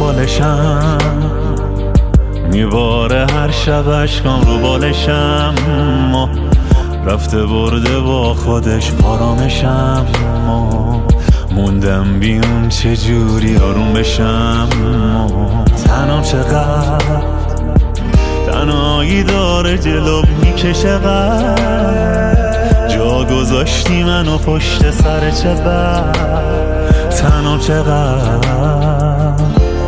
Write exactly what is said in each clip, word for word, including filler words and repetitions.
بالشم، میباره هر شب عشقام رو بالشم. ما رفته برده با خودش آرامشم، ما موندم بیون چجوری آروم بشم. تنام چقدر تنهایی داره جلو میکشه، قد جا گذاشتی منو پشت سر چه بد. تنام چقدر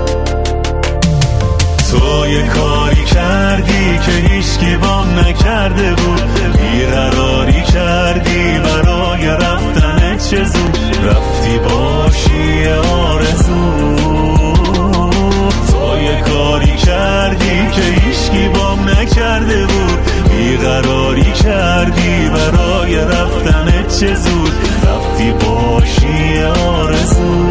تو یه کاری کردی که هیچکی بام نکرده بود، بیقراری کردی برای رفتن چه زود، رفتی باشی آرزو. تو یه کاری کردی که هیچکی بام نکرده بود، بیقراری کردی برای رفتن چه زود، رفتی باشی آرزو.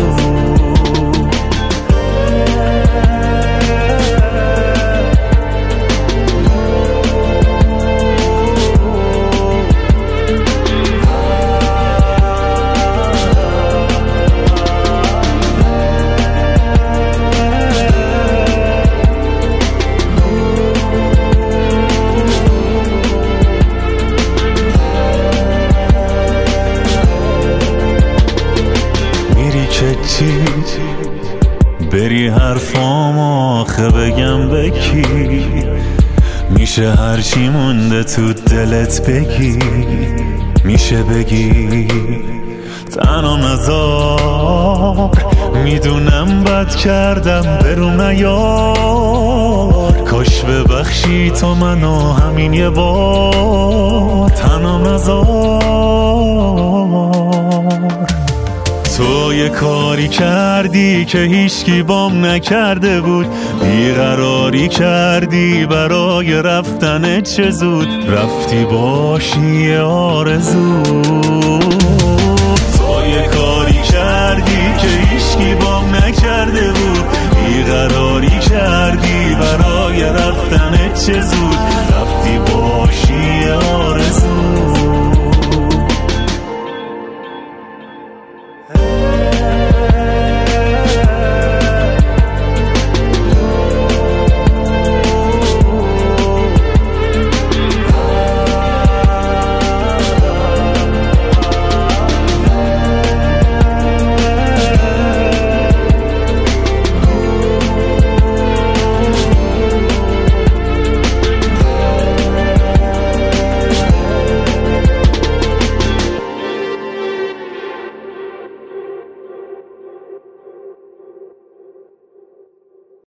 بری حرفام آخه بگم بکی، میشه هرچی مونده تو دلت بگی، میشه بگی تنها نذار، میدونم بد کردم بروم نیار، کاش ببخشی تو منو همین یه بار، تنها نذار. تو یه کاری کردی که هیچکی بام نکرده بود، بیقراری کردی برای رفتن چه زود، رفتی باشی آرزو. تو یه کاری کردی که هیچکی بام نکرده بود، بیقراری کردی برای رفتن چه زود،